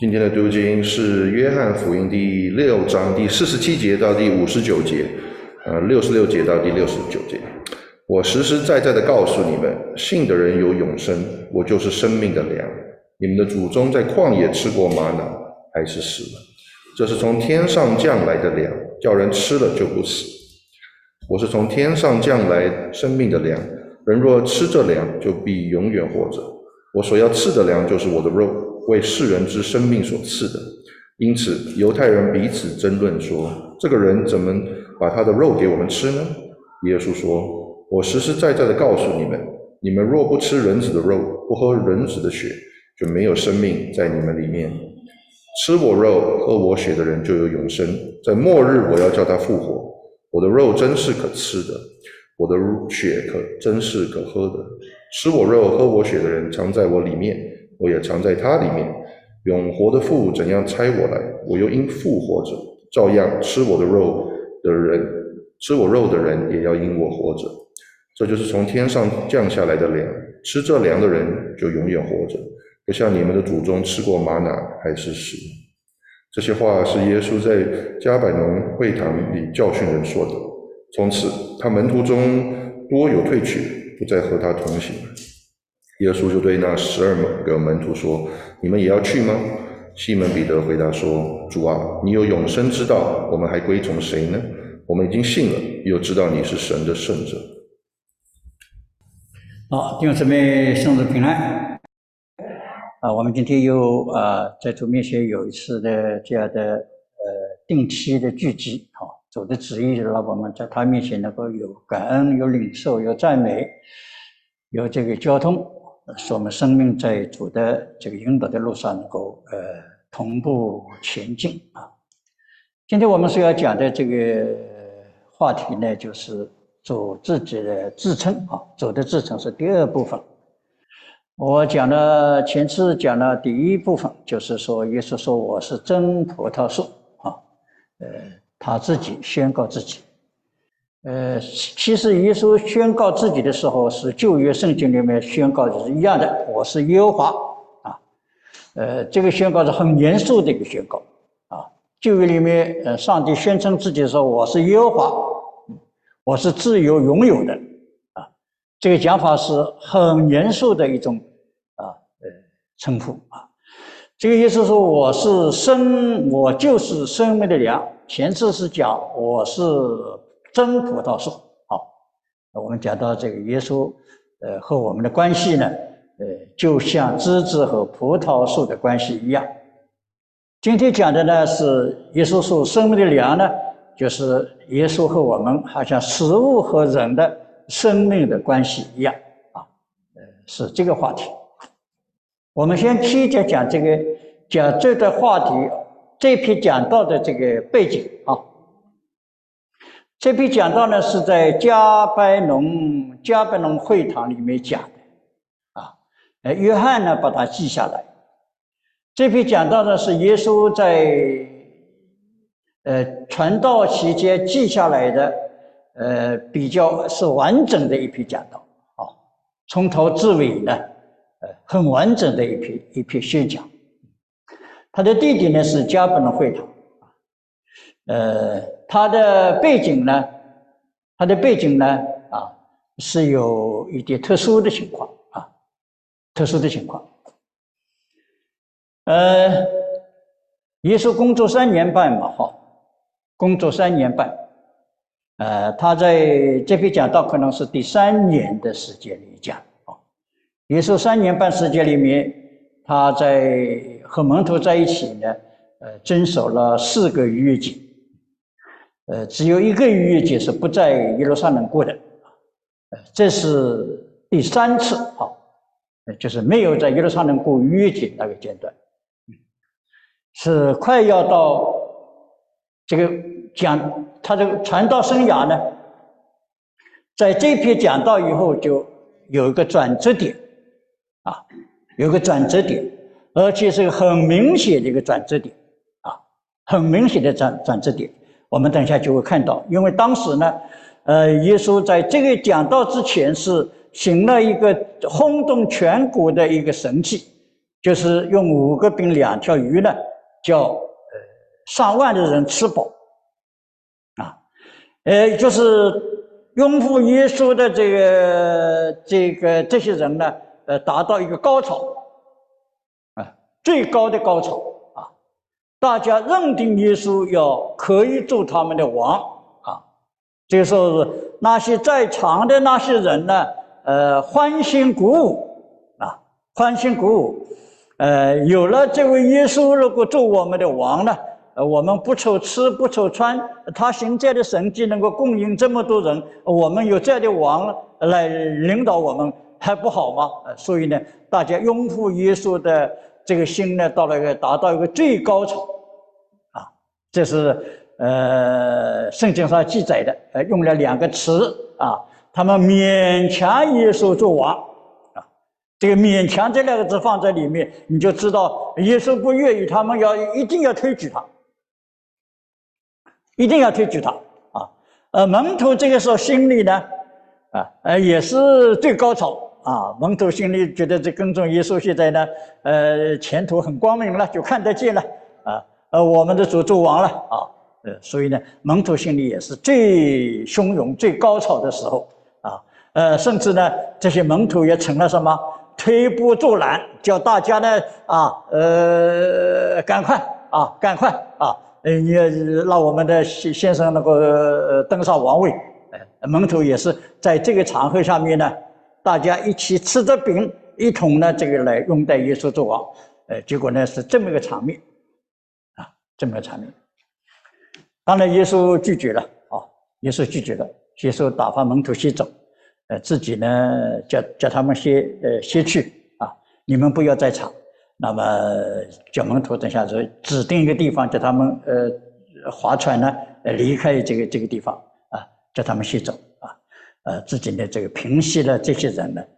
今天的读经是约翰福音第6章第47节到第59节，66节到第69节。我实实在在的告诉你们，信的人有永生，我就是生命的粮。你们的祖宗在旷野吃过玛瑙，还是死了。这是从天上降来的粮，叫人吃了就不死。我是从天上降来生命的粮，人若吃这粮，就必永远活着。我所要赐的粮，就是我的肉，为世人之生命所赐的。因此犹太人彼此争论说，这个人怎么把他的肉给我们吃呢？耶稣说，我实实在在的告诉你们，你们若不吃人子的肉，不喝人子的血，就没有生命在你们里面。吃我肉喝我血的人就有永生，在末日我要叫他复活。我的肉真是可吃的，我的血真是可喝的。吃我肉喝我血的人常在我里面，我也常在他里面。永活的父怎样差我来，我又因父活着，照样吃我肉的人也要因我活着。这就是从天上降下来的粮，吃这粮的人就永远活着，不像你们的祖宗吃过玛瑙还是死。这些话是耶稣在迦百农会堂里教训人说的。从此他门徒中多有退去，不再和他同行。耶稣就对那12个门徒说，你们也要去吗？西门彼得回答说，主啊，你有永生之道，我们还归从谁呢？我们已经信了，又知道你是神的圣者。 好，弟兄姊妹，圣主平安。我们今天又在主面前有一次的这样的定期的聚集，主的旨意让我们在他面前能够有感恩、有领受、有赞美、有这个交通，使我们生命在主的这个引导的路上能够同步前进啊。今天我们所要讲的这个话题呢，就是主自己的自称啊，主的自称是第二部分。我前次讲了第一部分，就是说耶稣说我是真葡萄树啊，他自己宣告自己。其实耶稣宣告自己的时候，是旧约圣经里面宣告的是一样的，我是耶和华啊。这个宣告是很严肃的一个宣告啊。旧约里面，上帝宣称自己说我是耶和华，我是自由拥有的啊。这个讲法是很严肃的一种称呼啊。这个意思说我就是生命的粮。前次是讲我是真葡萄树。好，我们讲到这个耶稣和我们的关系呢，就像枝子和葡萄树的关系一样。今天讲的呢是耶稣说生命的粮呢，就是耶稣和我们好像食物和人的生命的关系一样啊，是这个话题。我们先提前讲这个话题，这篇讲道的这个背景啊。这篇讲道呢是在迦百农会堂里面讲的啊。约翰呢把它记下来。这篇讲道呢是耶稣在传道期间记下来的，比较是完整的一篇讲道啊，从头至尾呢，很完整的一篇宣讲。他的地点呢是迦百农会堂，他的背景呢是有一点特殊的情况啊，耶稣工作3年半嘛，工作3年半，他在这篇讲道可能是第3年的时间里讲啊。耶稣3年半时间里面，他在和门徒在一起呢，遵守了4个逾越节，只有1个逾越节是不在耶路撒冷过的，这是第3次啊，就是没有在耶路撒冷过逾越节那个阶段，是快要到这个讲他这个传道生涯呢，在这篇讲道以后就有一个转折点啊，有个转折点，而且是很明显的一个转折点啊，很明显的转折点。我们等一下就会看到，因为当时呢，耶稣在这个讲道之前是行了一个轰动全国的一个神迹， 就是用5个饼2条鱼呢，叫上万的人吃饱啊，就是拥护耶稣的这些人呢，达到一个高潮啊，最高的高潮啊，大家认定耶稣可以做他们的王啊，这个时候那些在场的那些人呢，欢欣鼓舞啊，欢欣鼓舞。有了这位耶稣，如果做我们的王呢，我们不愁吃不愁穿，他行这样的神迹能够供应这么多人，我们有这样的王来领导我们，还不好吗？所以呢，大家拥护耶稣的这个心呢，达到一个最高潮啊。这是圣经上记载的，用了2个词啊，他们勉强耶稣做王。这个勉强这2个字放在里面，你就知道耶稣不愿意，他们一定要推举他，一定要推举他啊！门徒这个时候心里呢，也是最高潮啊！门徒心里觉得这跟踪耶稣现在呢，前途很光明了，就看得见了啊！我们的主做王了啊！所以呢，门徒心里也是最汹涌、最高潮的时候啊！甚至呢，这些门徒也成了什么？推波助澜，叫大家呢赶快你让我们的先生能够登上王位。门徒也是在这个场合下面呢，大家一起吃着饼，一同呢来拥戴耶稣做王。结果呢是这么一个场面啊，这么个场面。当然耶稣拒绝了啊，耶稣打发门徒先走。自己呢，叫他们先去啊，你们不要在场。那么叫门徒等下子指定一个地方，叫他们划船呢离开这个地方啊，叫他们先走啊，自己呢平息了这些人呢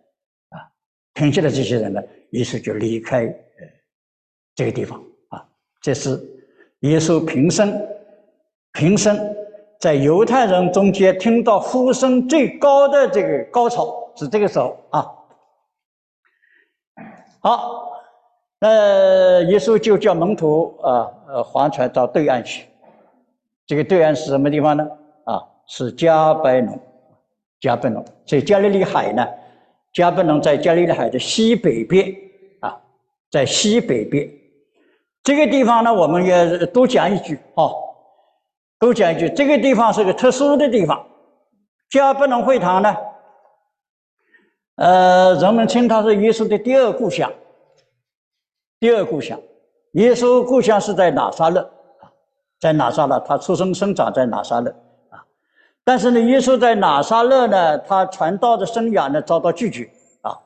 耶稣就离开这个地方啊。这是耶稣平生。在犹太人中间听到呼声最高的这个高潮是这个时候啊。好，耶稣就叫门徒划船到对岸去。这个对岸是什么地方呢？是加百农。所以加利利海呢，加百农在加利利海的西北边啊，在西北边。这个地方呢，我们也多讲一句这个地方是个特殊的地方。加百农会堂呢，人们称它是耶稣的第二故乡。耶稣故乡是在拿撒勒，他出生生长在拿撒勒啊。但是呢，耶稣在拿撒勒呢，他传道的生涯呢遭到拒绝。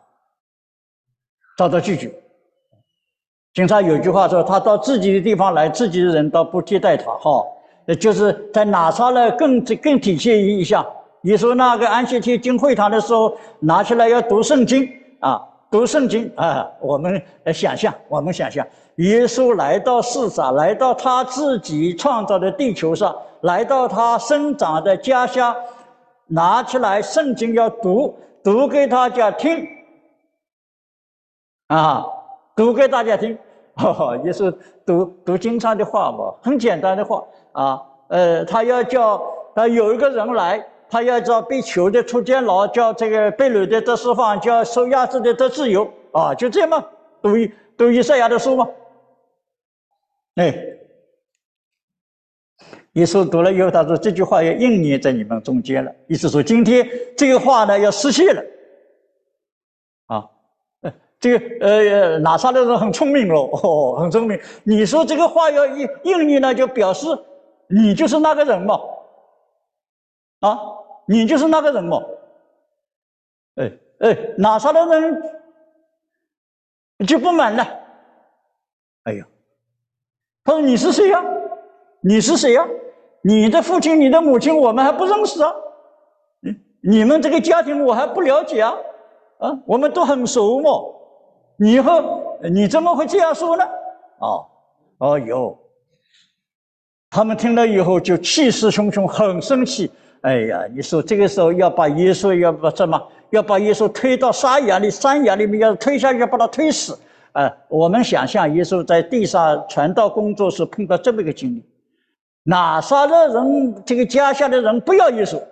经常有句话说，他到自己的地方来，自己的人倒不接待他就是在拿撒勒更体现一下，耶稣那个安息天进会堂的时候，拿起来要读圣经啊，我们想象，耶稣来到世上，来到他自己创造的地球上，来到他生长的家乡，拿起来圣经要读给大家听读给大家听。耶稣读经上的话嘛，很简单的话他要叫有一个人来，他要叫被囚的出监牢，叫这个被掳的得释放，叫受压制的得自由就这样嘛，读以赛亚的书嘛。耶稣读了以后，他说这句话要应验在你们中间了，意思说今天这个话呢要实现了这个拿撒勒人很聪明很聪明。你说这个话要应验呢，就表示你就是那个人嘛你就是那个人嘛。拿撒勒人就不满了。他说你是谁呀？你的父亲你的母亲我们还不认识你们这个家庭我还不了解我们都很熟嘛。以后你怎么会这样说呢？他们听了以后就气势汹汹，很生气。你说这个时候要把耶稣推到山崖里面，要推下去，要把他推死。 我们想象耶稣在地上传道工作时碰到这么一个经历，拿撒勒人这个家下的人不要耶稣，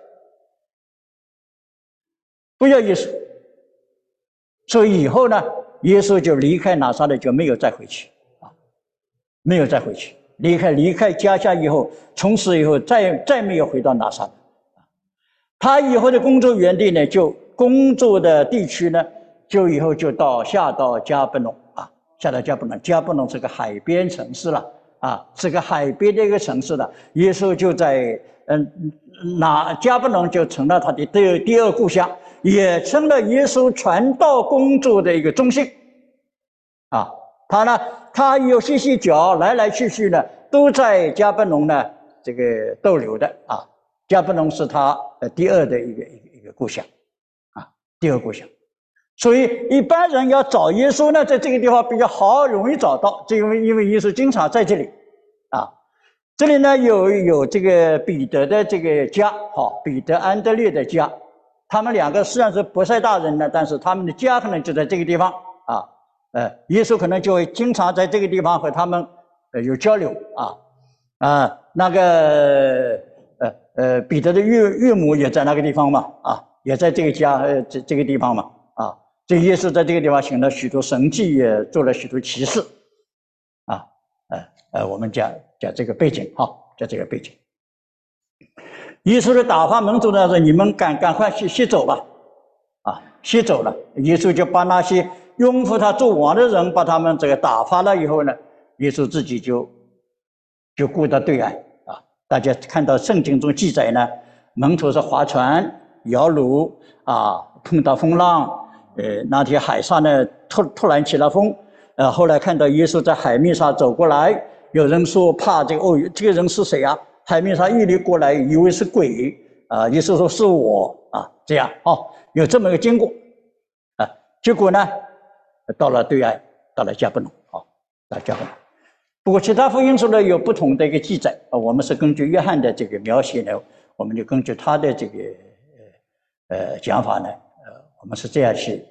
不要耶稣，所以以后呢，耶稣就离开拿撒勒，就没有再回去啊，没有再回去。离开家乡以后，从此以后再没有回到拿撒勒。他以后的工作园地呢，就工作的地区呢，就以后就下到迦百农啊，下到迦百农。迦百农是个海边城市了啊，是个海边的一个城市了。耶稣就在迦百农就成了他的第二故乡，也成了耶稣传道工作的一个中心啊。他有些脚来来去去呢，都在迦百农呢这个逗留的啊。迦百农是他第二的一个故乡啊，第二故乡。所以一般人要找耶稣呢，在这个地方比较好，容易找到，因为耶稣经常在这里啊。这里呢有这个彼得的这个家，彼得安德烈的家，他们两个虽然是伯赛大人呢，但是他们的家可能就在这个地方啊。耶稣可能就会经常在这个地方和他们有交流啊。那个彼得的岳母也在那个地方嘛啊，也在这个家这个地方嘛啊。所以耶稣在这个地方行了许多神迹，也做了许多奇事啊。我们讲这个背景讲这个背景。耶稣的打发门徒呢说：“你们赶快先走吧，啊，先走了。”耶稣就把那些拥护他做王的人，把他们这个打发了以后呢，耶稣自己就过到对岸啊。大家看到圣经中记载呢，门徒是划船摇橹啊，碰到风浪，那天海上呢突然起了风，后来看到耶稣在海面上走过来，有人说怕这个人是谁啊？海面上一掠过来，以为是鬼啊，耶稣说是我啊，这样有这么一个经过啊。结果呢，到了对岸，到了迦百农到迦百农。不过其他福音书呢有不同的一个记载啊，我们是根据约翰的这个描写呢，我们就根据他的这个讲法呢，我们是这样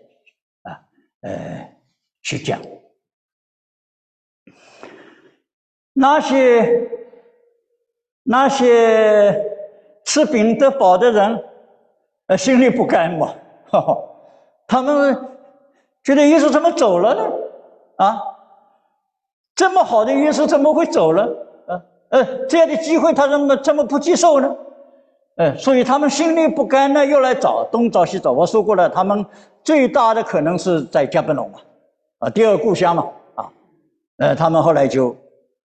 去讲。那些吃饼得饱的人，心里不甘嘛，他们觉得耶稣怎么走了呢？啊，这么好的耶稣怎么会走了？这样的机会他怎么不接受呢？所以他们心里不甘呢，又来找，东找西找。我说过了，他们最大的可能是在迦百农嘛，第二故乡嘛，他们后来就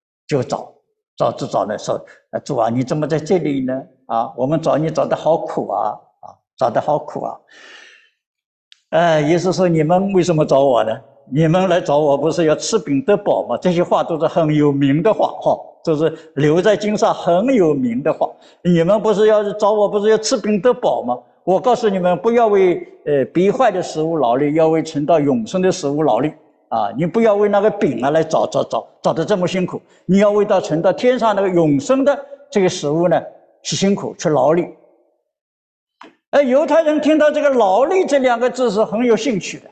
找来说，主啊，你怎么在这里呢？啊，我们找你找得好苦啊，找得好苦啊。耶稣说，你们为什么找我呢？你们来找我不是要吃饼得饱吗？这些话都是很有名的话，都是留在经上很有名的话。你们不是要找我，不是要吃饼得饱吗？我告诉你们，不要为必坏的食物劳力，要为存到永生的食物劳力。你不要为那个饼来找得这么辛苦，你要为到存到天上那个永生的这个食物呢，去辛苦去劳力。犹太人听到这个劳力这两个字是很有兴趣的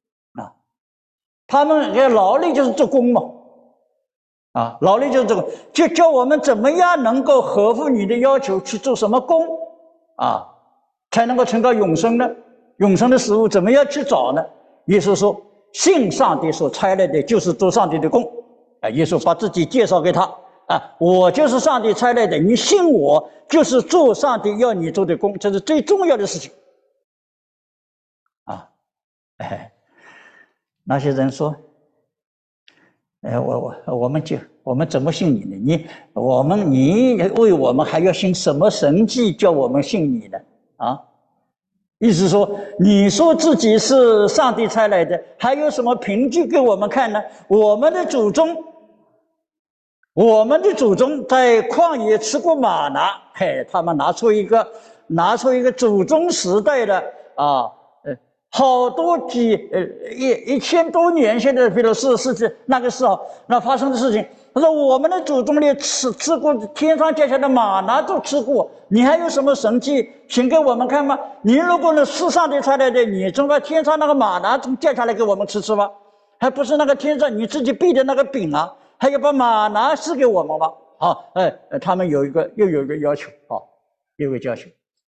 他们劳力就是做工嘛，劳力就是做工，就叫我们怎么样能够合乎你的要求去做什么工才能够存到永生呢？永生的食物怎么样去找呢？耶稣说，信上帝所差来的就是做上帝的工耶稣把自己介绍给他我就是上帝差来的，你信我就是做上帝要你做的工，这是最重要的事情那些人说我们怎么信你呢？你为我们还要信什么神迹叫我们信你呢？意思说，你说自己是上帝差来的，还有什么凭据给我们看呢？我们的祖宗在旷野吃过玛拿，他们拿出一个祖宗时代的好多1000多年，现在比如是那个时候那发生的事情。他说我们的祖宗连吃过天上降下的玛拿都吃过，你还有什么神迹请给我们看吗？你如果是上帝差来的，你从天上那个玛拿从降下来给我们吃吧。 还不是那个天上你自己备的那个饼啊，还要把玛拿赐给我们吗？他们又有一个要求有个要求。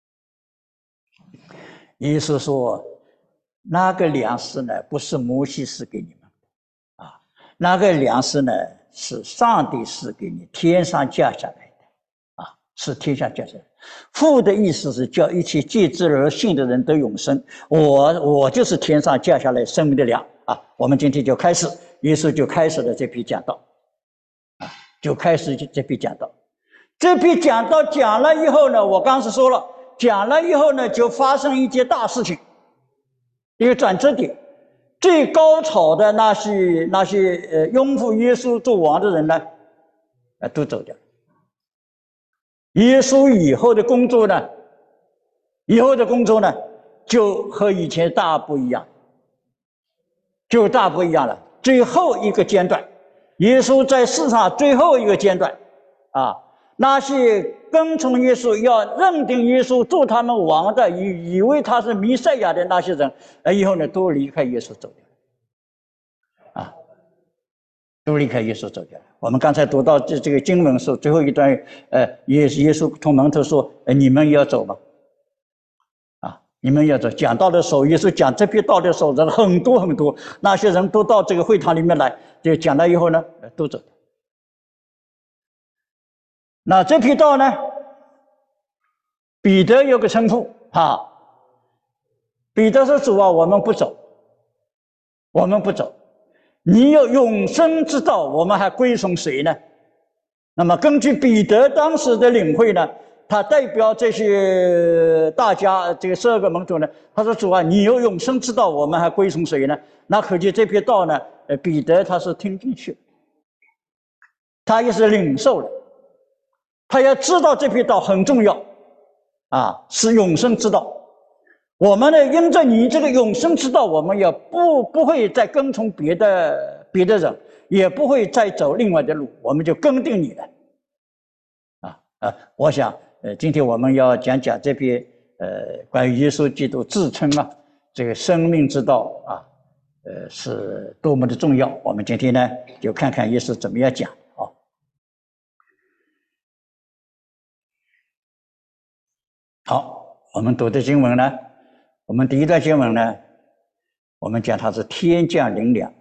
耶稣说，那个粮食呢，不是摩西赐给你们那个粮食呢，是上帝赐给你，天上降下来的是天上降下来的。父的意思是叫一切借之而信的人得永生，我就是天上降下来生命的粮我们今天就开始，耶稣就开始了这批讲道就开始这批讲道。这批讲道讲了以后呢，我刚才说了，讲了以后呢，就发生一件大事情，一个转折点。最高潮的那些拥护耶稣做王的人呢，都走掉了。耶稣以后的工作呢，就和以前大不一样，了。最后一个阶段，耶稣在世上最后一个阶段那些跟从耶稣要认定耶稣做他们王的，以为他是弥赛亚的那些人，以后呢都离开耶稣走掉了都离开耶稣走掉了。我们刚才读到这个经文的时候，最后一段耶稣同门徒说你们要走吗？你们要走。讲道的时候，耶稣讲这批道的时候，人很多很多，那些人都到这个会堂里面来，就讲了以后呢都走。那这批道呢，彼得有个称呼彼得说，主啊，我们不走，你有永生之道，我们还归从谁呢？那么根据彼得当时的领会呢，他代表这些大家这个12个门徒呢，他说，主啊，你有永生之道，我们还归从谁呢？那可见这批道呢，彼得他是听进去，他也是领受了，他要知道这批道很重要是永生之道。我们呢，因着你这个永生之道，我们也不会再跟从别的人，也不会再走另外的路，我们就跟定你了我想今天我们要讲这篇关于耶稣基督自称这个生命之道是多么的重要。我们今天呢就看看耶稣怎么样讲好，我们读的经文呢，我们第一段经文呢，我们讲它是天降灵粮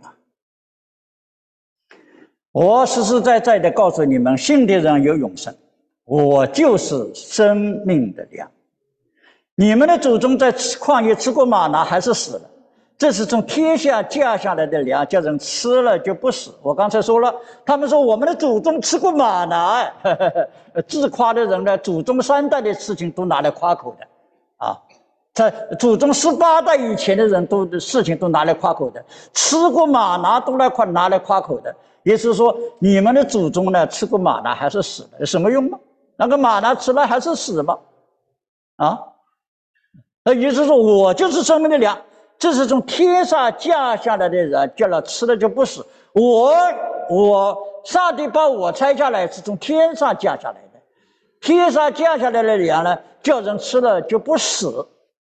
我实实在在的告诉你们，信的人有永生，我就是生命的粮。你们的祖宗在旷野吃过玛拿还是死了？这是从天下降下来的粮，叫人吃了就不死。我刚才说了，他们说我们的祖宗吃过玛拿自夸的人呢，祖宗3代的事情都拿来夸口的在祖宗18代以前的人事情都拿来夸口的，吃过玛拿都拿来夸口的。耶稣说，你们的祖宗呢，吃过玛拿还是死了，有什么用吗？那个玛拿吃了还是死吗？耶稣说，我就是生命的粮，这是从天上降下来的人，叫他吃了就不死。上帝把我拆下来是从天上降下来的，天上降下来的粮呢，叫人吃了就不死。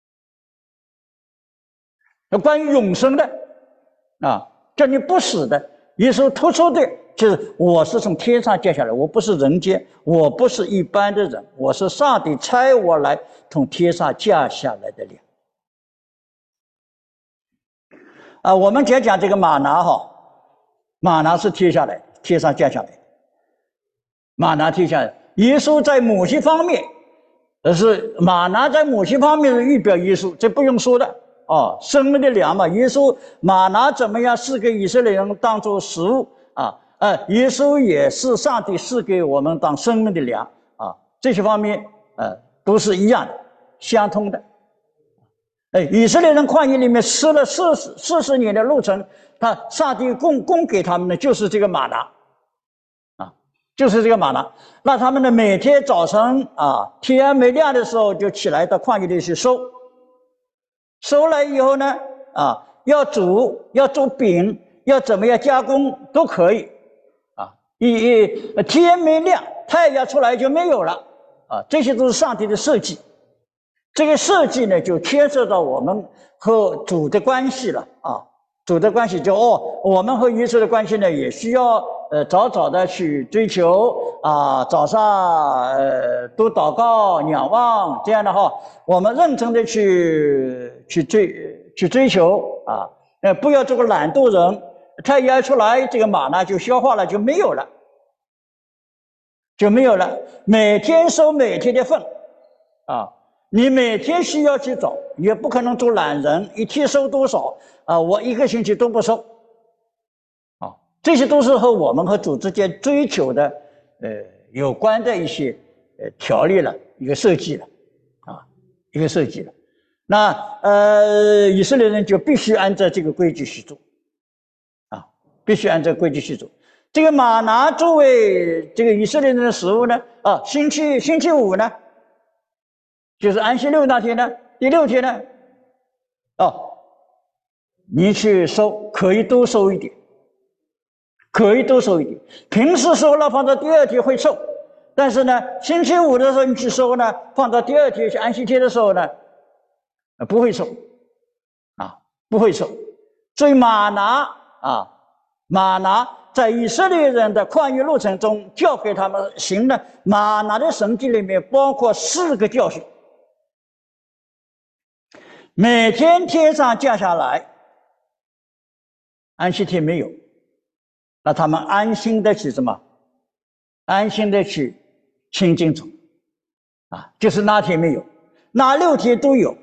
关于永生的叫你不死的，耶稣突出的就是我是从天上降下来，我不是人间，我不是一般的人，我是上帝差我来从天上降下来的粮我们讲这个玛拿玛拿是天上降下来的，玛拿天下来，耶稣在某些方面是玛拿在某些方面是预表耶稣，这不用说的生命的粮嘛，耶稣玛拿怎么样是给以色列人当作食物耶稣也是上帝是给我们当生命的粮这些方面都是一样的，相通的。以色列人旷野里面吃了40年的路程，上帝供给他们的就是这个玛拿就是这个玛拿。那他们呢，每天早晨天没亮的时候就起来到旷野里去收来以后呢要煮要做饼，要怎么样加工都可以天没亮太阳出来就没有了这些都是上帝的设计。这个设计呢就牵涉到我们和主的关系了主的关系就我们和耶稣的关系呢，也需要早早的去追求啊，早上多祷告、仰望，这样的话，我们认真的去追求啊，不要做个懒惰人，太阳出来，这个玛纳就消化了，就没有了，每天收每天的份啊。你每天需要去找，也不可能做懒人，一天收多少啊？我一个星期都不收，啊，这些都是和我们和主之间追求的有关的一些条例了，一个设计了，啊，一个设计了。那以色列人就必须按照这个规矩去做，啊，必须按照规矩去做。这个玛拿作为这个以色列人的食物呢，啊，星期五呢？就是安息日那天呢，第6天呢，你去收，可以多收一点，平时收了放到第2天会臭，但是呢，星期五的时候你去收呢，放到第2天去安息天的时候呢，不会臭，啊，不会臭。所以玛拿在以色列人的旷野路程中教给他们行的玛拿的神迹里面，包括4个教训。每天天上降下来，安息天没有，那他们安心的去什么？安心的去亲近主，啊，就是那天没有，那6天都有，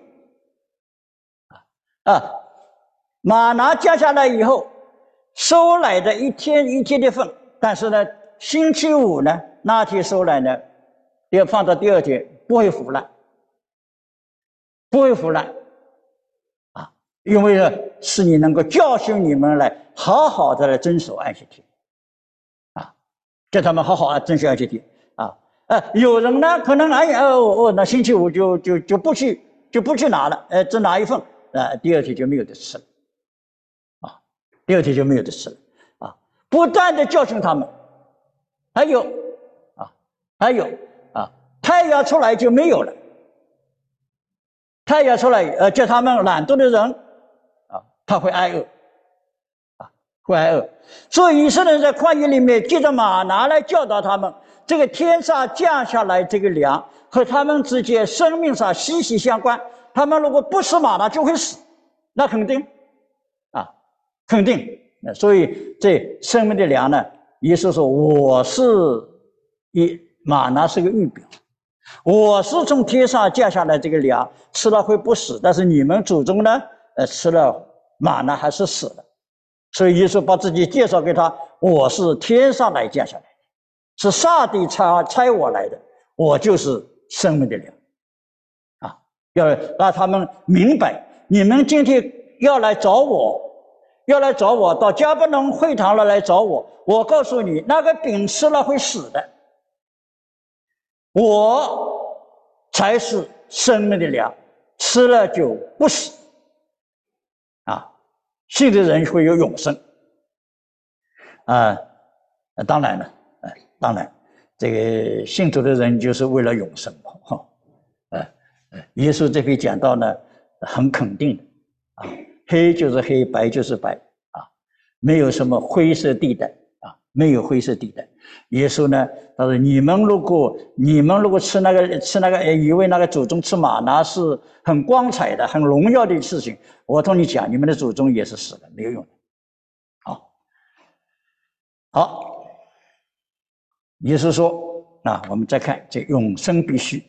玛拿降下来以后，收来的一天一天的份，但是呢，星期五呢，那天收来呢，要放到第2天，不会腐烂，因为呢，是你能够教训你们来好好的来遵守安息天，啊，叫他们好好遵守安息天，啊，有人呢可能那星期五就不去拿了，只拿一份，第2天就没有得吃了，啊，第2天就没有得吃了，啊，不断的教训他们，还有，太阳出来就没有了，太阳出来，叫他们懒惰的人。他会挨饿，会挨饿。所以以色列人在旷野里面借着玛拿来教导他们，这个天上降下来这个粮和他们之间生命上息息相关。他们如果不吃玛拿就会死，那肯定，肯定。所以这生命的粮呢，耶稣说我是玛拿是个预表，我是从天上降下来这个粮，吃了会不死，但是你们祖宗呢，吃了玛拿还是死了，所以耶稣把自己介绍给他，我是天上来降下来的，是上帝差我来的，我就是生命的粮，要让他们明白，你们今天要来找我到迦百农会堂了来找我，我告诉你，那个饼吃了会死的，我才是生命的粮，吃了就不死。信的人会有永生，当然了，这个信主的人就是为了永生耶稣这边讲到呢，很肯定的，黑就是黑，白就是白，没有什么灰色地带，没有灰色地带。耶稣呢，他说你们如果吃那个以为那个祖宗吃玛拿是很光彩的很荣耀的事情，我同你讲，你们的祖宗也是死的，没有用的。好，耶稣说，我们再看这永生必须，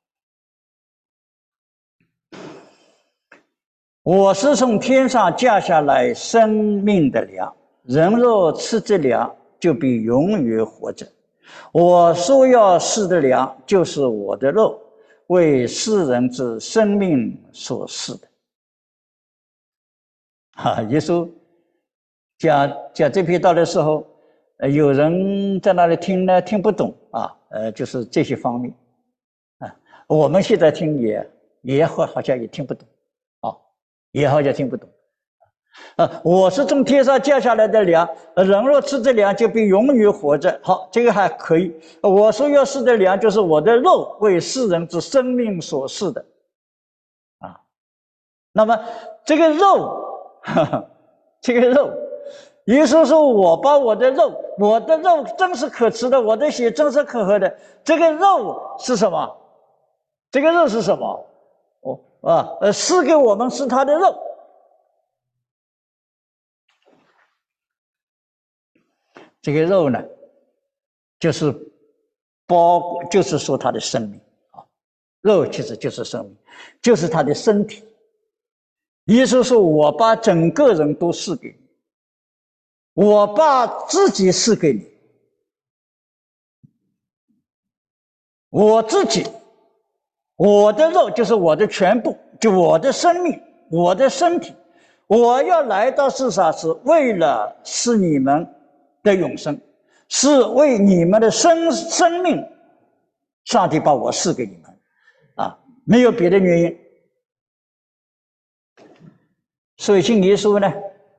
我是从天上降下来生命的粮，人若吃这粮，就必永远活着。我说要吃的粮，就是我的肉，为世人之生命所赐的。耶稣讲这篇道的时候，有人在那里听呢，听不懂就是这些方面，我们现在听也好像也听不懂，也好像听不懂。我是从天上降下来的粮，人若吃这粮，就必永远活着。好，这个还可以。我说要吃的粮，就是我的肉，为世人之生命所赐的。那么这个肉， 这个肉，耶稣说：“我把我的肉真是可吃的，我的血真是可喝的。”这个肉是什么？这个肉是什么？赐给我们是他的肉。这个肉呢，就是说他的生命啊，肉其实就是生命，就是他的身体。耶稣说：“我把整个人都赐给你，我把自己赐给你，我自己，我的肉就是我的全部，就我的生命，我的身体。我要来到世上是为了使你们的永生，是为你们的生命，上帝把我赐给你们啊，没有别的原因。所以信耶稣呢，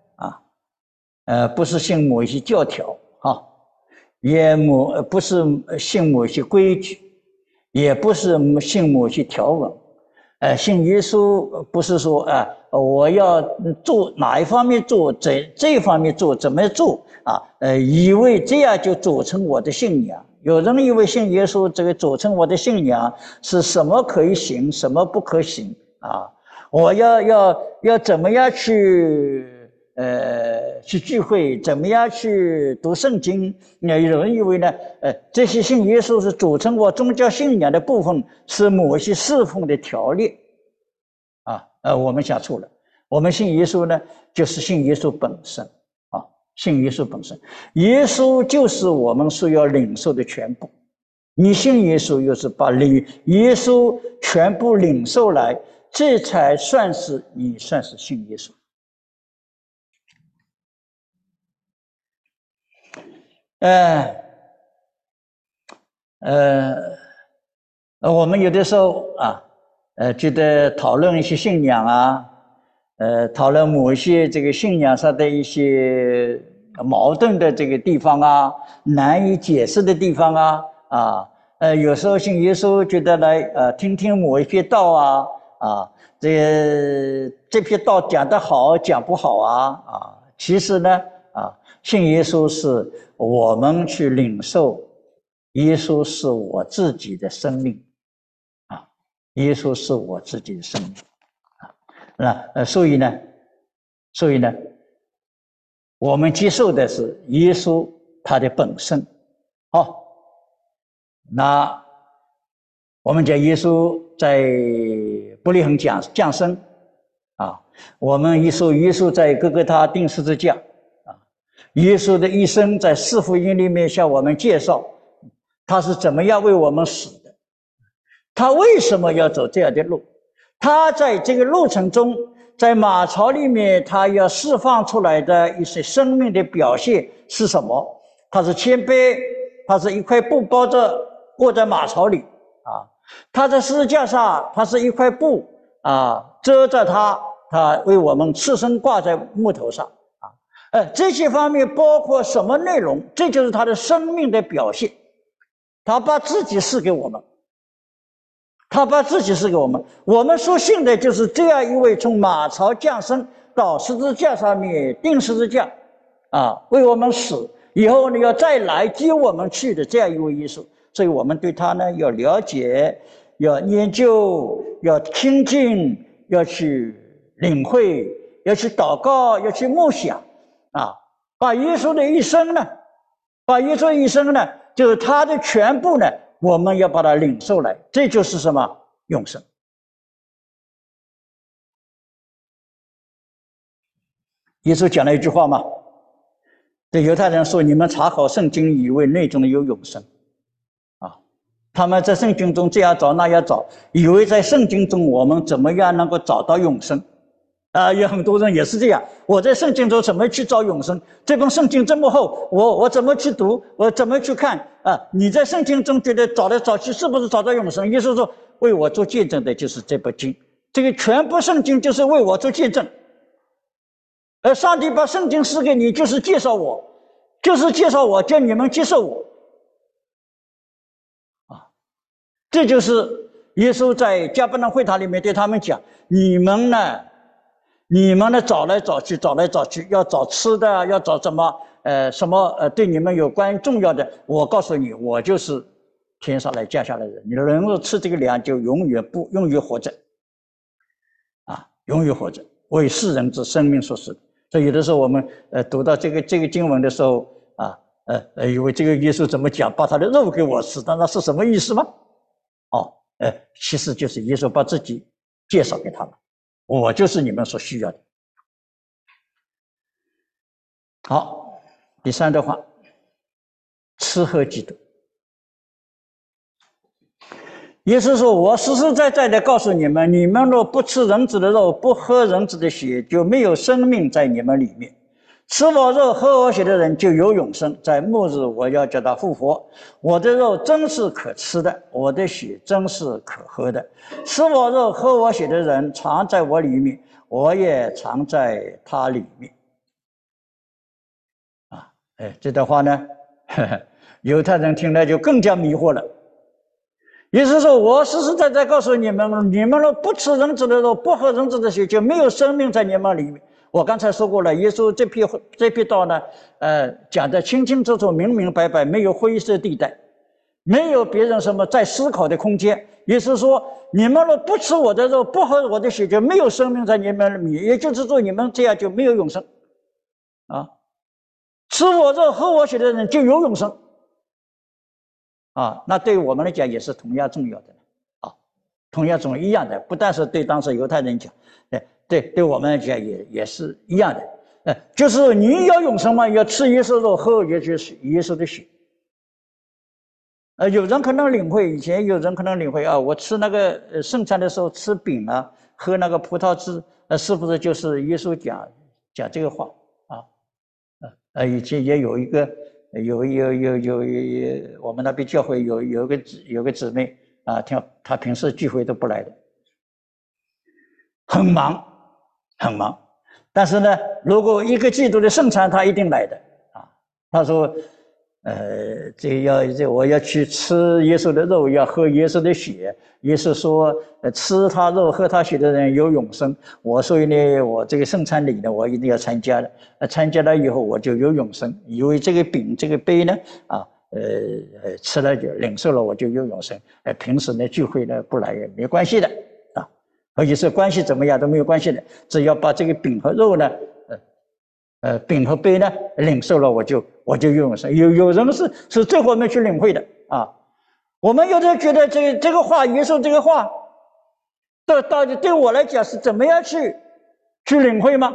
不是信某一些教条啊，也不是信某些规矩，也不是信某些条文。信耶稣不是说我要做哪一方面做，这方面做怎么做以为这样就组成我的信仰。有人以为信耶稣这个组成我的信仰是什么可以行，什么不可行啊？我要怎么样去聚会，怎么样去读圣经？有人以为呢，这些信耶稣是组成我宗教信仰的部分，是某些侍奉的条例我们想错了。我们信耶稣呢，就是信耶稣本身信耶稣本身，耶稣就是我们所要领受的全部。你信耶稣，又是把耶稣全部领受来，这才算是你算是信耶稣。我们有的时候觉得讨论一些信仰讨论某一些这个信仰上的一些矛盾的这个地方难以解释的地方有时候信耶稣觉得来听听某一篇道这篇道讲得好讲不好其实呢信耶稣是我们去领受，耶稣是我自己的生命耶稣是我自己的生命所以呢我们接受的是耶稣他的本身那我们讲耶稣在伯利恒降生我们一说耶稣在各各他钉十字架耶稣的一生在四福音里面向我们介绍他是怎么样为我们死的，他为什么要走这样的路，他在这个路程中，在马槽里面他要释放出来的一些生命的表现是什么？他是谦卑，他是一块布包着裹在马槽里他在十字架上，他是一块布遮着他为我们赤身挂在木头上这些方面包括什么内容？这就是他的生命的表现。他把自己赐给我们，我们所信的就是这样一位从马槽降生到十字架上面钉十字架为我们死以后呢，要再来接我们去的这样一位耶稣。所以我们对他呢要了解，要研究，要亲近，要去领会，要去祷告，要去默想把耶稣的一生呢，就是他的全部呢，我们要把它领受来，这就是什么？永生。耶稣讲了一句话嘛，对犹太人说：“你们查考圣经，以为内中有永生他们在圣经中这样找那样找，以为在圣经中我们怎么样能够找到永生有很多人也是这样，我在圣经中怎么去找永生？这本圣经这么厚，我怎么去读？我怎么去看你在圣经中觉得找来找去是不是找到永生？耶稣说：“为我做见证的就是这部经，这个全部圣经就是为我做见证。而上帝把圣经赐给你，就是介绍我，叫你们接受我这就是耶稣在加百农会堂里面对他们讲：你们你们呢找来找去，要找吃的，要找什么对你们有关重要的。我告诉你，我就是天上来降下来的人。你能够吃这个粮，就永远活着，永远活着，为世人之生命所使。所以有的时候我们读到这个经文的时候以为这个耶稣怎么讲，把他的肉给我吃，那是什么意思吗？其实就是耶稣把自己介绍给他们，我就是你们所需要的。好，第三段话，吃喝基督。耶稣说，我实实在在的告诉你们，你们若不吃人子的肉，不喝人子的血，就没有生命在你们里面。吃我肉喝我血的人就有永生，在末日我要叫他复活。我的肉真是可吃的，我的血真是可喝的。吃我肉喝我血的人藏在我里面，我也藏在他里面。这段话呢，犹太人听了就更加迷惑了。也就是说，我实实在在告诉你们，你们若不吃人子的肉，不喝人子的血，就没有生命在你们里面。我刚才说过了，耶稣这批道呢，讲得清清楚楚、明明白白，没有灰色地带，没有别人什么在思考的空间。也就是说，你们若不吃我的肉，不喝我的血，就没有生命在你们里面。也就是说，你们这样就没有永生吃我肉、喝我血的人就有永生那对我们来讲也是同样重要的同样一样的，不但是对当时犹太人讲，对我们来讲也是一样的。就是你要永生嘛，要吃耶稣肉，喝耶稣的血。有人可能领会，以前有人可能领会我吃那个圣餐的时候吃饼喝那个葡萄汁，是不是就是耶稣讲这个话以前也有一个我们那边教会有个姊妹她平时聚会都不来的，很忙。但是呢，如果一个季度的圣餐，她一定来的她说我要去吃耶稣的肉，要喝耶稣的血。耶稣说吃他肉喝他血的人有永生。所以呢，我这个圣餐礼呢，我一定要参加的。参加了以后，我就有永生。因为这个饼这个杯呢吃了就领受了，我就有永生。平时呢聚会呢不来也没关系的而且是关系怎么样都没有关系的，只要把这个饼和肉呢饼和杯呢领受了，我就有永生。有人是最后面去领会的我们有的觉得这个话，耶稣这个话到底对我来讲是怎么样去领会吗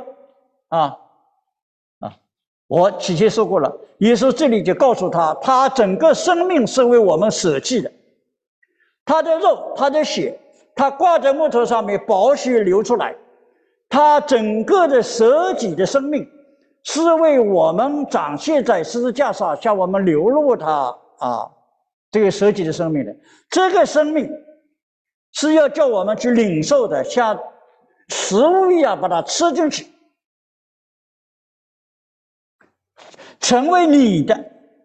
我之前说过了，耶稣这里就告诉他整个生命是为我们舍弃的，他的肉他的血，他挂在木头上面，宝血流出来，他整个的舍己的生命是为我们展现在十字架上，向我们流露他这个舍己的生命的。这个生命是要叫我们去领受的，像食物一样把它吃进去，成为你的。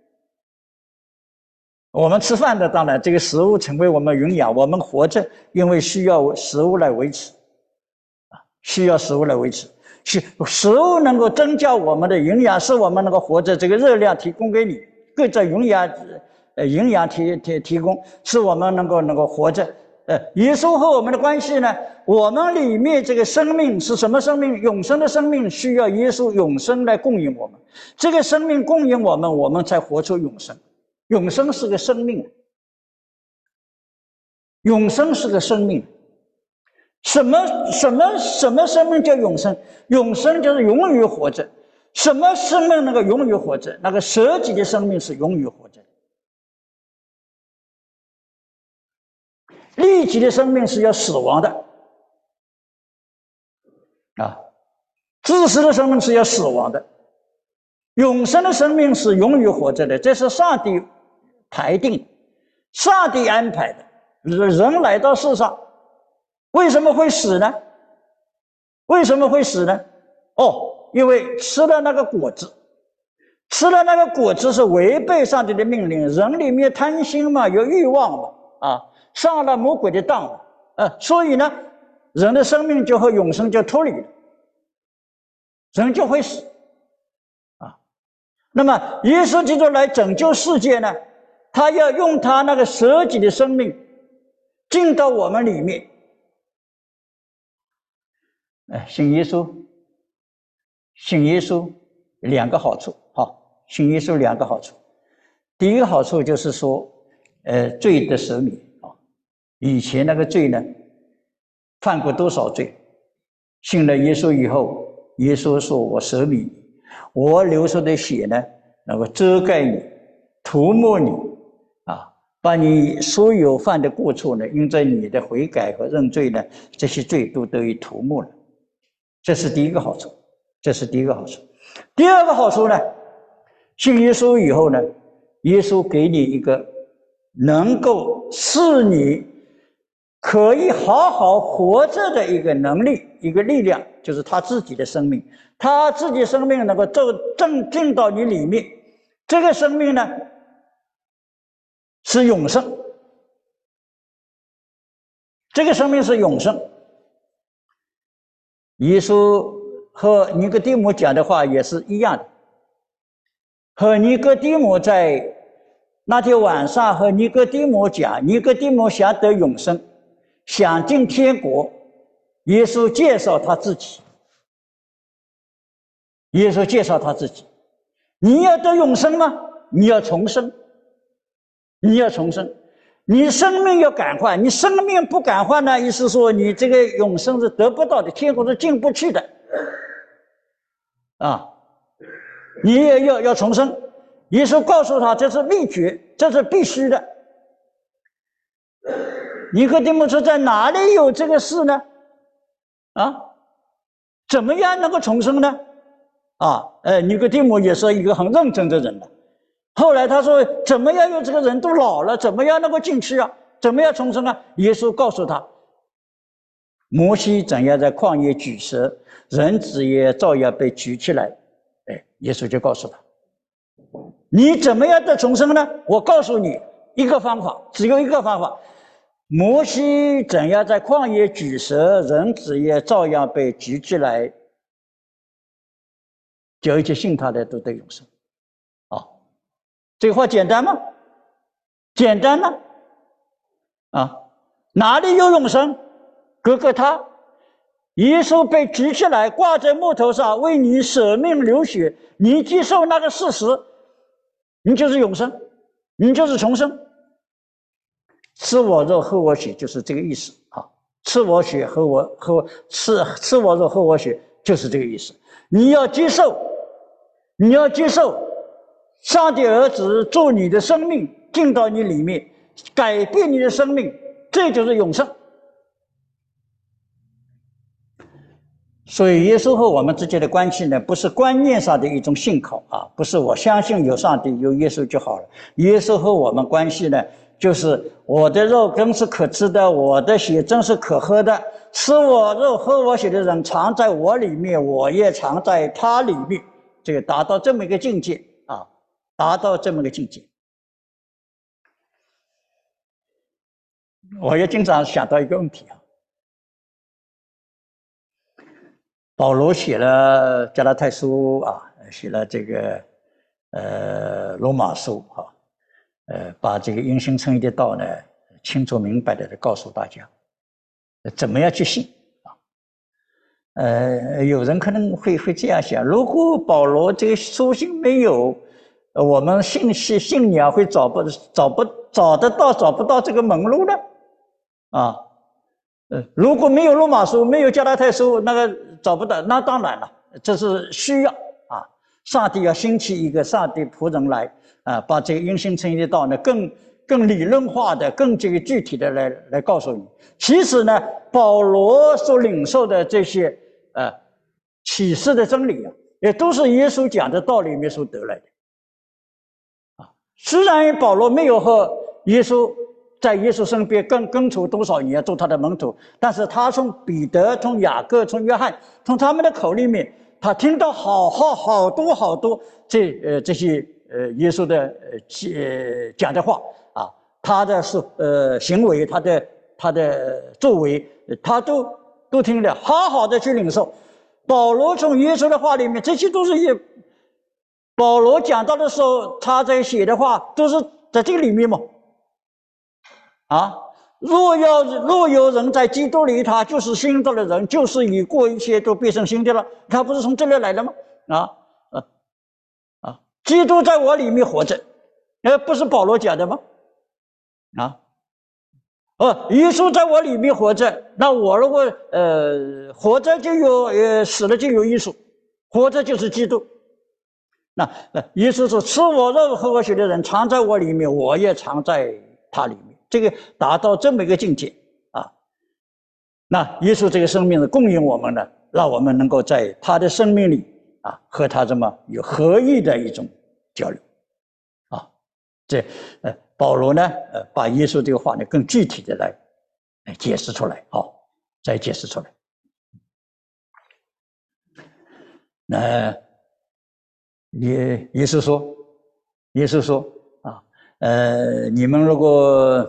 我们吃饭的，当然这个食物成为我们营养，我们活着因为需要食物来维持需要食物来维持。食物能够增加我们的营养，使我们能够活着，这个热量提供给你，各种营养提供，使我们能够活着。耶稣和我们的关系呢，我们里面这个生命是什么生命？永生的生命需要耶稣永生来供应我们，这个生命供应我们，我们才活出永生。永生是个生命，永生是个生命。什么生命叫永生？永生就是永远活着。什么生命能够永远活着？那个舍己的生命是永远活着的。利己的生命是要死亡的自私的生命是要死亡的。永生的生命是永远活着的，这是上帝排定，上帝安排的。人来到世上为什么会死呢？为什么会死呢？因为吃了那个果子，吃了那个果子是违背上帝的命令，人里面贪心嘛，有欲望嘛上了魔鬼的当所以呢，人的生命就和永生就脱离了人就会死啊。那么耶稣基督来拯救世界呢，他要用他那个舍己的生命进到我们里面。信耶稣两个好处，信耶稣两个好处。第一个好处就是说，罪的赦免啊。以前那个罪呢，犯过多少罪？信了耶稣以后，耶稣说：“我赦免你，我流出的血呢，能够遮盖你，涂抹你，把你所有犯的过错呢，因着你的悔改和认罪呢，这些罪都得以涂抹了。”这是第一个好处，第二个好处呢，信耶稣以后呢，耶稣给你一个能够使你可以好好活着的一个能力，一个力量，就是他自己的生命。他自己生命能够进到你里面，这个生命呢是永生，这个生命是永生。耶稣和尼哥底母讲的话也是一样的，和尼哥底母在那天晚上和尼哥底母讲，尼哥底母想得永生，想进天国，耶稣介绍他自己。你要得永生吗？你要重生，你生命要改换，你生命不改换呢，意思说你这个永生是得不到的，天国是进不去的你也要重生。耶稣告诉他，这是秘诀，这是必须的。尼哥底母说，在哪里有这个事呢？怎么样能够重生呢？尼哥底母也是一个很认真的人了。后来他说，怎么样有这个人都老了，怎么样能够进去啊？怎么样重生啊？耶稣告诉他，摩西怎样在旷野举蛇，人子也照样被举起来。耶稣就告诉他，你怎么样的重生呢？我告诉你一个方法，只有一个方法。摩西怎样在旷野举蛇，人子也照样被举起来，叫一切信他的都得永生。这话简单吗？简单呢。哪里有永生？哥哥他，耶稣被举起来，挂在木头上，为你舍命流血，你接受那个事实，你就是永生，你就是重生。吃我肉喝我血就是这个意思吃我血喝我吃我肉喝我血就是这个意思。你要接受上帝儿子做你的生命，进到你里面，改变你的生命，这就是永生。所以耶稣和我们之间的关系呢，不是观念上的一种信靠不是我相信有上帝有耶稣就好了。耶稣和我们关系呢，就是我的肉真是可吃的，我的血真是可喝的，吃我肉喝我血的人藏在我里面，我也藏在他里面。这个达到这么一个境界我也经常想到一个问题保罗写了加拉太书写了这个罗马书把这个因信称义的道呢清楚明白的告诉大家怎么样去信有人可能会这样想，如果保罗这个书信没有，我们信仰会找不到这个门路呢如果没有罗马书，没有加拉太书，那个找不到，那当然了，这是需要上帝要兴起一个上帝仆人来把这个因信称义的道呢更理论化的、更这个具体的来告诉你。其实呢，保罗所领受的这些启示的真理也都是耶稣讲的道里面所得来的虽然保罗没有和耶稣在耶稣身边跟处多少年做他的门徒，但是他从彼得、从雅各、从约翰，从他们的口里面，他听到好多这些耶稣的讲的话他的行为，他的作为，他都听了，好好的去领受。 保罗从耶稣的话里面，这些都是保罗讲到的时候，他在写的话都是在这个里面嘛。啊，若有人在基督里，他就是新造的人，就是已过一切都变成新的了。他不是从这里来的吗？基督在我里面活着，不是保罗讲的吗？耶稣在我里面活着，那我如果活着就有死了就有耶稣，活着就是基督。那耶稣说：“吃我肉喝我血的人，藏在我里面，我也藏在他里面。”这个达到这么一个境界啊。那耶稣这个生命的供应我们呢，让我们能够在他的生命里啊，和他这么有合一的一种交流啊。这保罗呢，把耶稣这个话呢，更具体的来解释出来，再解释出来。那耶稣说啊，你们如果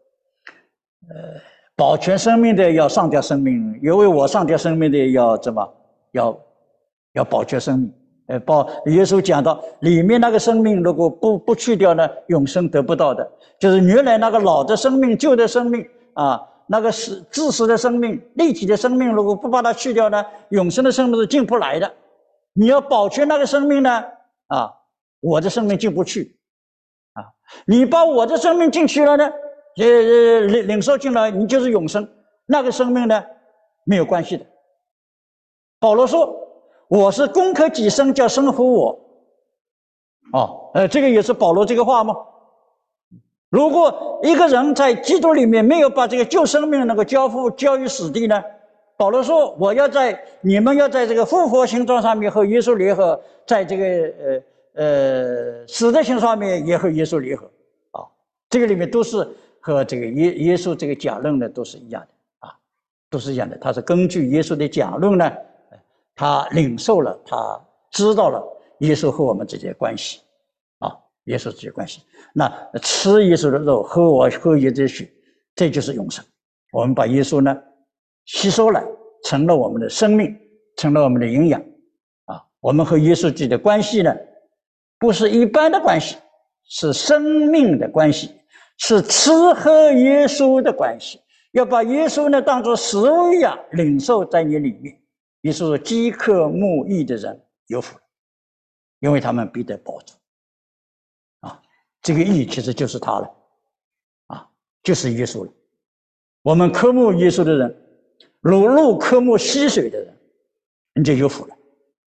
保全生命的要上吊生命，因为我上吊生命的要怎么要保全生命。耶稣讲到里面那个生命如果不去掉呢，永生得不到的，就是原来那个老的生命、旧的生命啊，那个自私的生命、立体的生命，如果不把它去掉呢，永生的生命是进不来的。你要保全那个生命呢，我的生命进不去啊，你把我的生命进去了呢，领受进来，你就是永生，那个生命呢没有关系的。保罗说：“我是攻克己身，叫生活我。”这个也是保罗这个话吗？如果一个人在基督里面没有把这个旧生命能够交于死地呢，保罗说：“你们要在这个复活形状上面和耶稣联合，在这个死的形状上面也和耶稣联合。”这个里面都是和这个耶稣这个讲论呢都是一样的都是一样的。他是根据耶稣的讲论呢，他领受了，他知道了耶稣和我们之间的关系耶稣之间的关系。那吃耶稣的肉，喝耶稣的血，这就是永生。我们把耶稣呢吸收了，成了我们的生命，成了我们的营养我们和耶稣之间的关系呢，不是一般的关系，是生命的关系，是吃喝耶稣的关系。要把耶稣呢当作食物一样领受在你里面。耶稣说：“饥渴慕义的人有福了，因为他们必得饱足。”这个义其实就是他了就是耶稣了。我们渴慕耶稣的人，如鹿渴慕溪水的人，你就有福了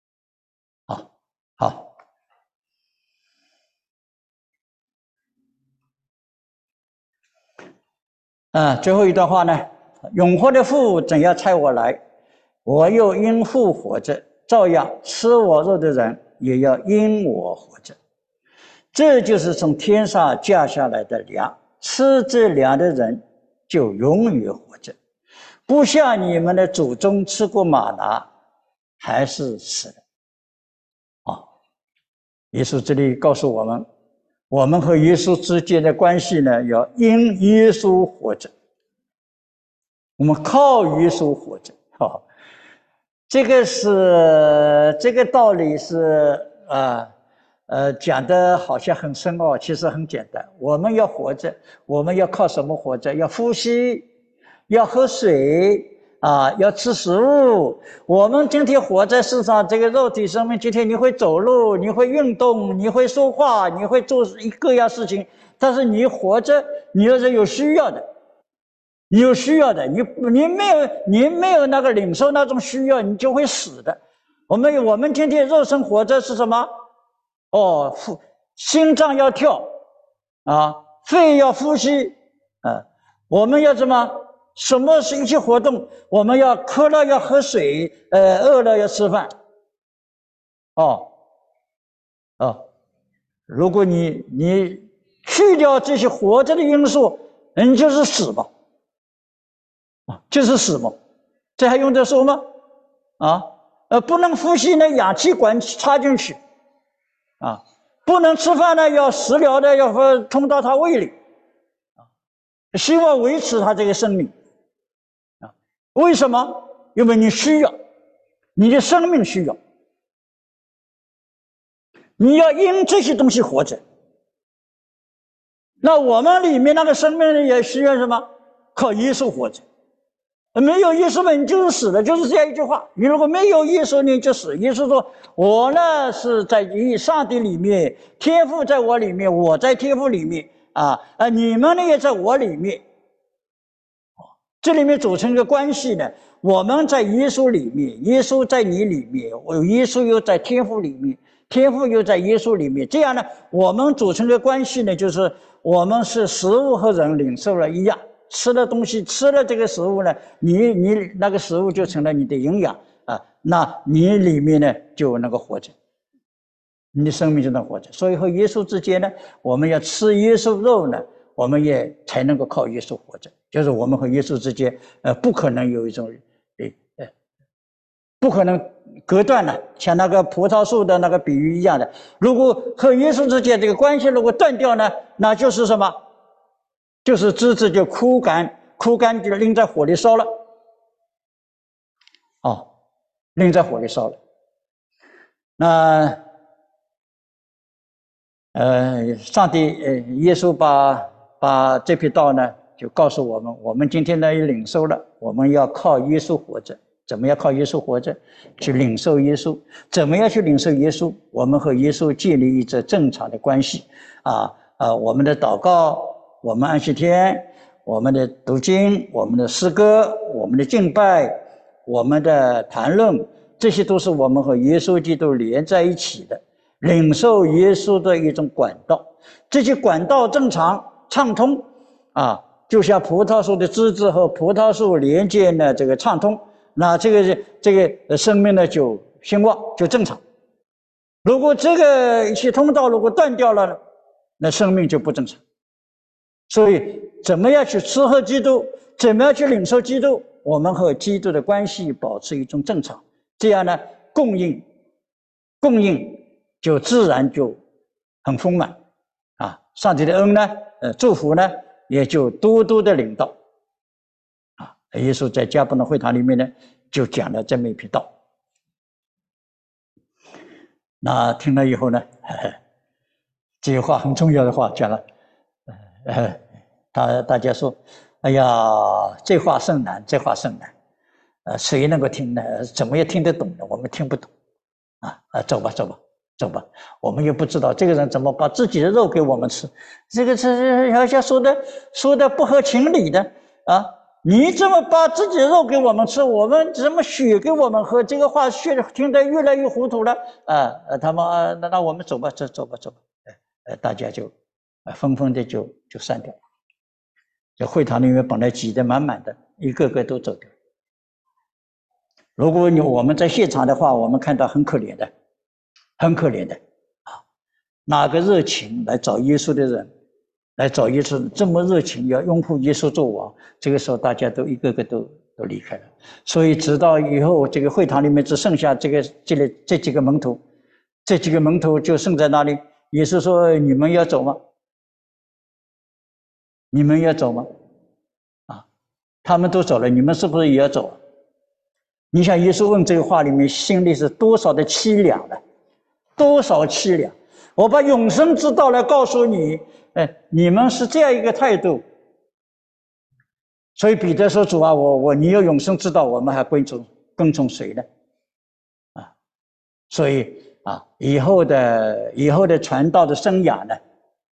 好。最后一段话呢，永活的父怎样差我来，我又因父活着，照样吃我肉的人也要因我活着。这就是从天上降下来的粮，吃这粮的人就永远活着，不像你们的祖宗吃过玛拿，还是死了耶稣这里告诉我们，我们和耶稣之间的关系呢，要因耶稣活着，我们靠耶稣活着这个道理是讲的好像很深奥，其实很简单。我们要活着，我们要靠什么活着？要呼吸，要喝水要吃食物。我们今天活在世上，这个肉体生命，今天你会走路，你会运动，你会说话，你会做各样事情。但是你活着，你要是有需要的，你有需要的，你没有那个领受那种需要，你就会死的。我们今天肉身活着是什么？心脏要跳肺要呼吸我们要什么是一切活动？我们要渴了要喝水，饿了要吃饭如果你去掉这些活着的因素，你就是死吧就是死嘛，这还用得说吗？不能呼吸呢，氧气管插进去不能吃饭呢，要食疗的要通到他胃里希望维持他这个生命为什么？因为你需要你的生命需要，你要因这些东西活着。那我们里面那个生命也需要什么？靠耶稣活着。没有耶稣嘛，你就是死的，就是这样一句话。你如果没有耶稣，你就死。耶稣说：“我呢是在上帝里面，天父在我里面，我在天父里面你们呢也在我里面。”这里面组成一个关系呢，我们在耶稣里面，耶稣在你里面，耶稣又在天父里面，天父又在耶稣里面。这样呢，我们组成的关系呢，就是我们是食物和人领受了一样。吃了东西，吃了这个食物呢，你那个食物就成了你的营养那你里面呢就能够活着，你的生命就能活着。所以和耶稣之间呢，我们要吃耶稣肉呢，我们也才能够靠耶稣活着。就是我们和耶稣之间不可能有一种不可能隔断了，像那个葡萄树的那个比喻一样的。如果和耶稣之间这个关系如果断掉呢，那就是什么？就是枝子就枯干就拎在火里烧了，拎在火里烧了。那上帝耶稣把这批道呢，就告诉我们，我们今天呢也领受了，我们要靠耶稣活着。怎么样靠耶稣活着？去领受耶稣。怎么样去领受耶稣？我们和耶稣建立一个正常的关系我们的祷告，我们安息天，我们的读经，我们的诗歌，我们的敬拜，我们的谈论，这些都是我们和耶稣基督连在一起的，领受耶稣的一种管道。这些管道正常畅通就像葡萄树的枝子和葡萄树连接呢这个畅通，那这个生命呢就兴旺，就正常。如果这个一些通道如果断掉了呢，那生命就不正常。所以怎么样去吃喝基督，怎么样去领受基督，我们和基督的关系保持一种正常，这样呢供应就自然就很丰满上帝的恩呢祝福呢也就多多的领到耶稣在加百农会堂里面呢就讲了这么一批道。那听了以后呢这些话很重要的话讲了大家说，哎呀，这话甚难，这话甚难，谁能够听呢？怎么也听得懂呢？我们听不懂，走吧，我们又不知道这个人怎么把自己的肉给我们吃，这个是好像说的不合情理的你怎么把自己的肉给我们吃？我们怎么血给我们喝？这个话听得越来越糊涂了他们那我们走吧，走吧，大家就纷纷的就散掉了。这会堂里面本来挤得满满的，一个个都走掉。如果我们在现场的话，我们看到很可怜的哪个热情来找耶稣的人，来找耶稣这么热情要拥护耶稣做王，这个时候大家都一个个都离开了。所以直到以后这个会堂里面只剩下这几个门徒，这几个门徒就剩在那里。耶稣说：“你们要走吗？你们要走吗？”他们都走了，你们是不是也要走？你想耶稣问这个话里面心里是多少的凄凉呢？多少凄凉！我把永生之道来告诉你，你们是这样一个态度。所以彼得说：“主啊，你有永生之道，我们还跟从谁呢？”所以以后的传道的生涯呢，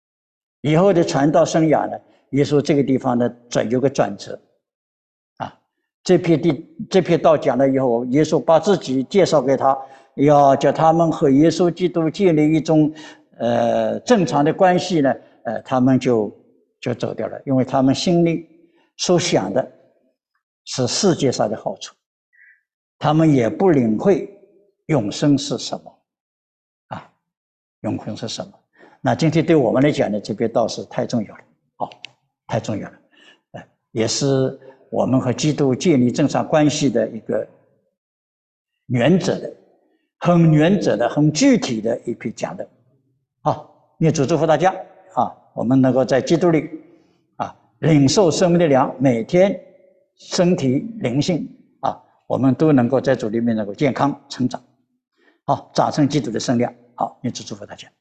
耶稣这个地方呢有个转折这篇道讲了以后，耶稣把自己介绍给他，要叫他们和耶稣基督建立一种正常的关系呢，他们就走掉了，因为他们心里所想的是世界上的好处，他们也不领会永生是什么永生是什么。那今天对我们来讲呢，这篇道是太重要了太重要了也是我们和基督建立正常关系的一个很原则的很具体的一批讲的愿主祝福大家我们能够在基督里领受生命的粮，每天身体灵性我们都能够在主里面能够健康成长，好，长成基督的身量。好，因此祝福大家。